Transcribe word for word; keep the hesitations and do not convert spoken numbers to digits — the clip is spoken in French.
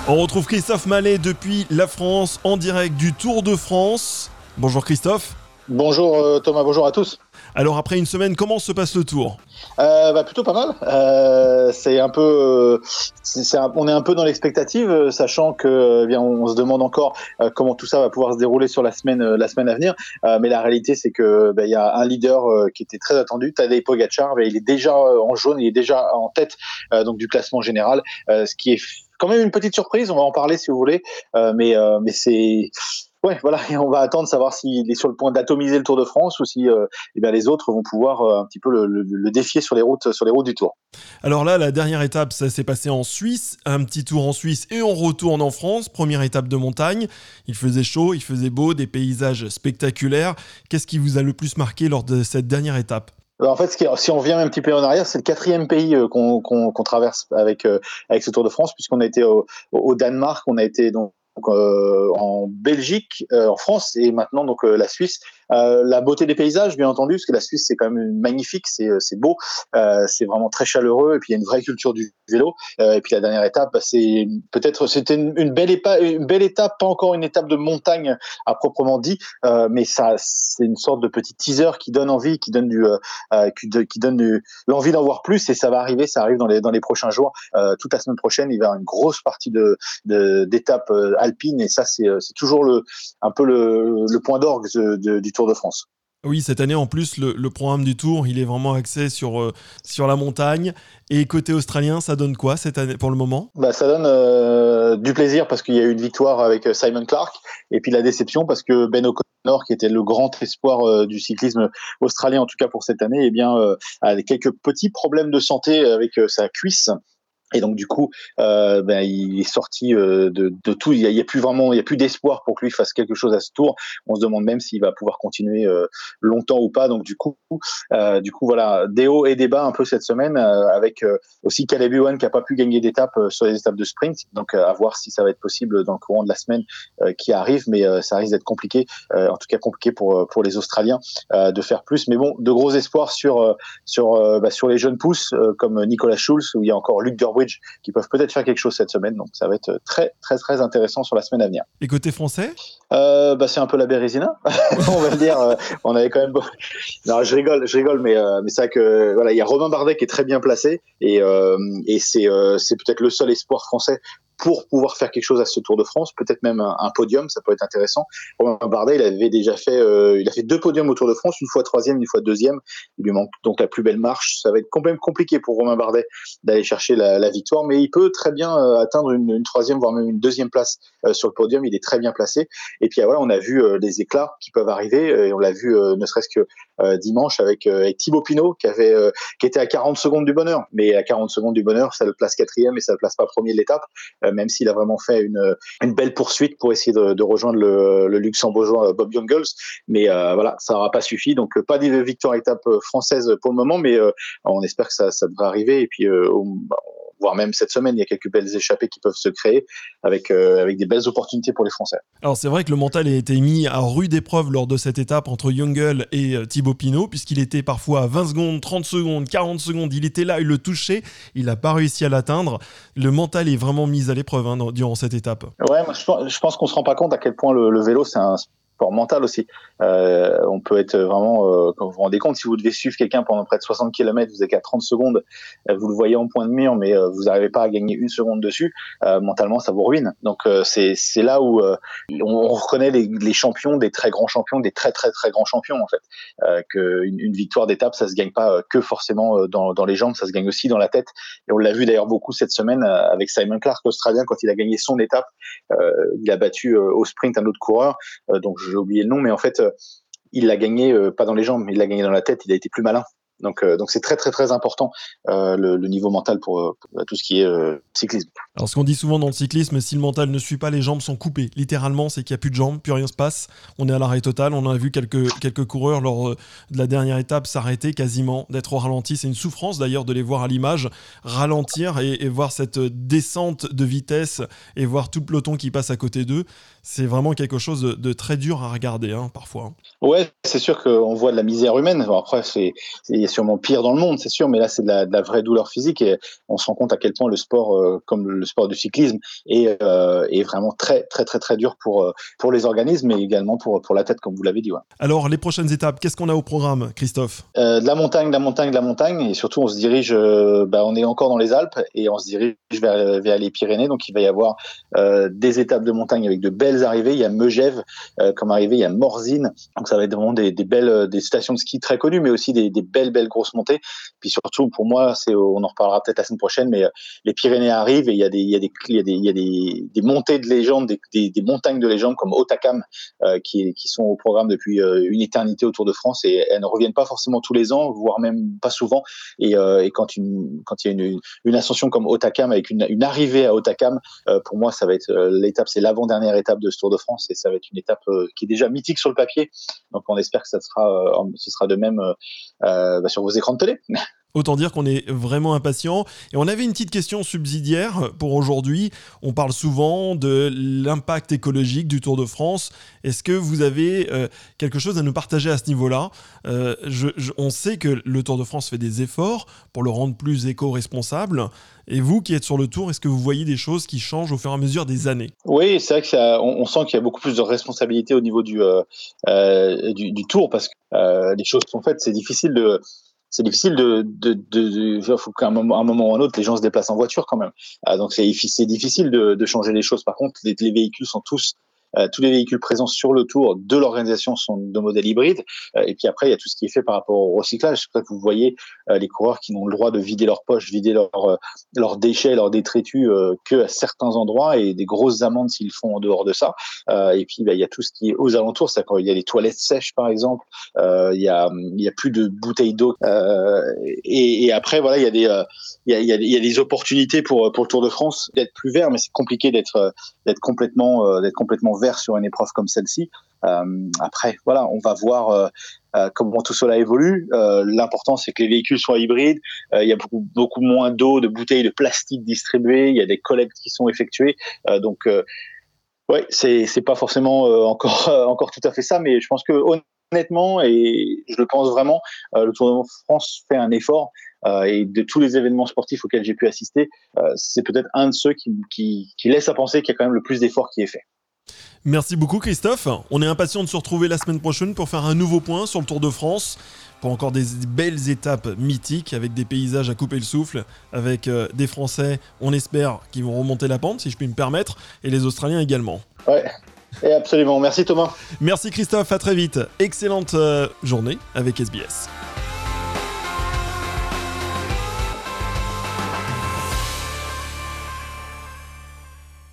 On retrouve Christophe Mallet depuis la France en direct du Tour de France. Bonjour Christophe. Bonjour euh, Thomas, bonjour à tous. Alors après une semaine, comment se passe le Tour ? euh, bah, Plutôt pas mal. Euh, c'est un peu, euh, c'est, c'est un, on est un peu dans l'expectative, euh, sachant que eh bien on, on se demande encore euh, comment tout ça va pouvoir se dérouler sur la semaine, euh, la semaine à venir. Euh, mais la réalité, c'est que bah, il y a un leader euh, qui était très attendu, Tadej Pogačar. Bah, il est déjà euh, en jaune, il est déjà en tête euh, donc du classement général, euh, ce qui est quand même une petite surprise. On va en parler si vous voulez, euh, mais euh, mais c'est Ouais, voilà, et on va attendre savoir s'il est sur le point d'atomiser le Tour de France ou si euh, eh bien, les autres vont pouvoir euh, un petit peu le, le, le défier sur les routes, sur les routes du Tour. Alors là, la dernière étape, ça s'est passé en Suisse, un petit tour en Suisse et on retourne en France. Première étape de montagne, il faisait chaud, il faisait beau, des paysages spectaculaires. Qu'est-ce qui vous a le plus marqué lors de cette dernière étape ? En fait, ce qui est, si on revient un petit peu en arrière, c'est le quatrième pays euh, qu'on, qu'on, qu'on traverse avec, euh, avec ce Tour de France, puisqu'on a été au, au Danemark, on a été donc Donc, euh, en Belgique, euh, en France et maintenant donc euh, la Suisse. Euh, la beauté des paysages, bien entendu, parce que la Suisse c'est quand même magnifique, c'est c'est beau, euh, c'est vraiment très chaleureux et puis il y a une vraie culture du vélo. Euh, et puis la dernière étape, bah, c'est peut-être c'était une, une belle étape, une belle étape, pas encore une étape de montagne à proprement dit, euh, mais ça c'est une sorte de petit teaser qui donne envie, qui donne du, euh, qui, de, qui donne du, l'envie d'en voir plus et ça va arriver, ça arrive dans les dans les prochains jours. Euh, toute la semaine prochaine, il va y avoir une grosse partie de, de d'étapes euh, alpine et ça c'est c'est toujours le un peu le, le point d'orgue de, de, du Tour de France. Oui, cette année en plus le, le programme du Tour, il est vraiment axé sur euh, sur la montagne. Et côté australien, ça donne quoi cette année pour le moment ? Bah ça donne euh, du plaisir parce qu'il y a eu une victoire avec Simon Clarke et puis la déception parce que Ben O'Connor, qui était le grand espoir euh, du cyclisme australien en tout cas pour cette année, eh bien euh, a quelques petits problèmes de santé avec euh, sa cuisse. Et donc du coup, euh, ben il est sorti euh, de, de tout. Il y, a, il y a plus vraiment, il y a plus d'espoir pour que lui fasse quelque chose à ce tour. On se demande même s'il va pouvoir continuer euh, longtemps ou pas. Donc du coup, euh, du coup voilà, des hauts et des bas un peu cette semaine, euh, avec euh, aussi Caleb Ewan qui a pas pu gagner d'étape euh, sur les étapes de sprint. Donc euh, à voir si ça va être possible dans le courant de la semaine euh, qui arrive, mais euh, ça risque d'être compliqué, euh, en tout cas compliqué pour pour les Australiens euh, de faire plus. Mais bon, de gros espoirs sur euh, sur euh, bah, sur les jeunes pousses euh, comme Nicolas Schulz, où il y a encore Luke Durbridge qui peuvent peut-être faire quelque chose cette semaine, donc ça va être très très très intéressant sur la semaine à venir. Et côté français ? euh, bah c'est un peu la Bérésina, on va le dire. Euh, on avait quand même. Non, je rigole, je rigole, mais euh, mais c'est vrai que voilà, il y a Romain Bardet qui est très bien placé et euh, et c'est euh, c'est peut-être le seul espoir français pour pouvoir faire quelque chose à ce Tour de France, peut-être même un, un podium, ça peut être intéressant. Romain Bardet, il avait déjà fait, euh, il a fait deux podiums au Tour de France, une fois troisième, une fois deuxième. Il lui manque donc la plus belle marche. Ça va être quand même compliqué pour Romain Bardet d'aller chercher la, la victoire, mais il peut très bien euh, atteindre une, une troisième, voire même une deuxième place euh, sur le podium. Il est très bien placé. Et puis voilà, on a vu euh, des éclats qui peuvent arriver. Et on l'a vu, euh, ne serait-ce que euh, dimanche avec, euh, avec Thibaut Pinot, qui avait, euh, qui était à quarante secondes du bonheur. Mais à quarante secondes du bonheur, ça le place quatrième et ça le place pas premier de l'étape. Euh, même s'il a vraiment fait une, une belle poursuite pour essayer de, de rejoindre le, le luxembourgeois Bob Jungels. Mais euh, voilà, ça n'aura pas suffi. Donc, pas de victoire étape française pour le moment, mais euh, on espère que ça, ça devrait arriver. Et puis, euh, on, voire même cette semaine, il y a quelques belles échappées qui peuvent se créer avec, euh, avec des belles opportunités pour les Français. Alors c'est vrai que le mental a été mis à rude épreuve lors de cette étape entre Jungels et euh, Thibaut Pinot, puisqu'il était parfois à vingt secondes, trente secondes, quarante secondes, il était là, il le touchait, il n'a pas réussi à l'atteindre. Le mental est vraiment mis à l'épreuve hein, dans, durant cette étape. Ouais, moi, je, pense, je pense qu'on ne se rend pas compte à quel point le, le vélo, c'est un sport mental aussi. Euh, on peut être vraiment, euh, quand vous vous rendez compte, si vous devez suivre quelqu'un pendant près de soixante kilomètres, vous êtes qu'à trente secondes, euh, vous le voyez en point de mire, mais euh, vous n'arrivez pas à gagner une seconde dessus, euh, mentalement, ça vous ruine. Donc, euh, c'est, c'est là où euh, on, on reconnaît les, les champions, des très grands champions, des très, très, très grands champions, en fait. Euh, qu'une une victoire d'étape, ça se gagne pas que forcément dans, dans les jambes, ça se gagne aussi dans la tête. Et on l'a vu d'ailleurs beaucoup cette semaine avec Simon Clarke, australien, quand il a gagné son étape, euh, il a battu euh, au sprint un autre coureur, euh, donc j'ai oublié le nom, mais en fait, euh, il l'a gagné euh, pas dans les jambes, mais il l'a gagné dans la tête, il a été plus malin. Donc, euh, donc c'est très très très important euh, le, le niveau mental pour, pour tout ce qui est euh, cyclisme. Alors ce qu'on dit souvent dans le cyclisme, si le mental ne suit pas, les jambes sont coupées. Littéralement, c'est qu'il n'y a plus de jambes, plus rien se passe. On est à l'arrêt total. On a vu quelques, quelques coureurs lors de la dernière étape s'arrêter quasiment, d'être au ralenti. C'est une souffrance d'ailleurs de les voir à l'image ralentir et, et voir cette descente de vitesse et voir tout le peloton qui passe à côté d'eux. C'est vraiment quelque chose de, de très dur à regarder hein, parfois. Ouais, c'est sûr qu'on voit de la misère humaine. Bon, après, c'est, c'est a sûrement pire dans le monde, c'est sûr, mais là c'est de la, de la vraie douleur physique et on se rend compte à quel point le sport, euh, comme le sport du cyclisme, est, euh, est vraiment très très très très dur pour pour les organismes et également pour pour la tête, comme vous l'avez dit. Ouais. Alors les prochaines étapes, qu'est-ce qu'on a au programme, Christophe? euh, De la montagne, de la montagne, de la montagne, et surtout on se dirige, euh, bah, on est encore dans les Alpes et on se dirige vers vers les Pyrénées, donc il va y avoir euh, des étapes de montagne avec de belles arrivées. Il y a Megève euh, comme arrivée, il y a Morzine, donc ça va être vraiment des, des belles des stations de ski très connues, mais aussi des, des belles belles grosses montées. Puis surtout pour moi, c'est on en reparlera peut-être la semaine prochaine, mais euh, les Pyrénées arrivent et il y a des il y a des il y a des il y a des, des montées de légende, des, des, des montagnes de légende comme Hautacam euh, qui qui sont au programme depuis euh, une éternité au Tour de France et elles ne reviennent pas forcément tous les ans, voire même pas souvent. Et, euh, et quand une quand il y a une une ascension comme Hautacam avec une une arrivée à Hautacam, euh, pour moi ça va être euh, l'étape, c'est l'avant-dernière étape de ce Tour de France et ça va être une étape euh, qui est déjà mythique sur le papier. Donc on espère que ça sera euh, ce sera de même euh, euh, bah, sur vos écrans de télé. Autant dire qu'on est vraiment impatient. Et on avait une petite question subsidiaire pour aujourd'hui. On parle souvent de l'impact écologique du Tour de France. Est-ce que vous avez euh, quelque chose à nous partager à ce niveau-là? euh, je, je, On sait que le Tour de France fait des efforts pour le rendre plus éco-responsable. Et vous qui êtes sur le Tour, est-ce que vous voyez des choses qui changent au fur et à mesure des années? Oui, c'est vrai que ça, on, on sent qu'il y a beaucoup plus de responsabilité au niveau du, euh, euh, du, du Tour parce que euh, les choses sont faites. C'est difficile de c'est difficile de, de, de, de faut qu'à un moment, un moment ou un autre, les gens se déplacent en voiture quand même. Euh, donc c'est, c'est difficile de, de changer les choses. Par contre, les, les véhicules sont tous Euh, tous les véhicules présents sur le Tour de l'organisation sont de modèle hybride. Euh, et puis après, il y a tout ce qui est fait par rapport au recyclage. C'est pour ça que vous voyez euh, les coureurs qui n'ont le droit de vider leurs poches, vider leurs euh, leurs déchets, leurs détritus euh, que à certains endroits et des grosses amendes s'ils font en dehors de ça. Euh, et puis, bah, il y a tout ce qui est aux alentours. C'est quand il y a les toilettes sèches, par exemple. Euh, il y a il y a plus de bouteilles d'eau. Euh, et, et après, voilà, il y a des euh, il y a il y a, il y a des opportunités pour pour le Tour de France d'être plus vert, mais c'est compliqué d'être d'être complètement euh, d'être complètement vert sur une épreuve comme celle-ci. Euh, après, voilà, on va voir euh, euh, comment tout cela évolue. Euh, l'important, c'est que les véhicules soient hybrides. Euh, il y a beaucoup, beaucoup moins d'eau, de bouteilles de plastique distribuées. Il y a des collectes qui sont effectuées. Euh, donc, euh, ouais, c'est c'est pas forcément euh, encore euh, encore tout à fait ça, mais je pense que honnêtement, et je le pense vraiment, euh, le Tour de France fait un effort. Euh, et de tous les événements sportifs auxquels j'ai pu assister, euh, c'est peut-être un de ceux qui, qui, qui laisse à penser qu'il y a quand même le plus d'efforts qui est fait. Merci beaucoup Christophe. On est impatient de se retrouver la semaine prochaine pour faire un nouveau point sur le Tour de France, pour encore des belles étapes mythiques avec des paysages à couper le souffle, avec euh, des Français, on espère, qui vont remonter la pente, si je puis me permettre, et les Australiens également. Ouais, et absolument. Merci Thomas. Merci Christophe, à très vite. Excellente euh, journée avec S B S.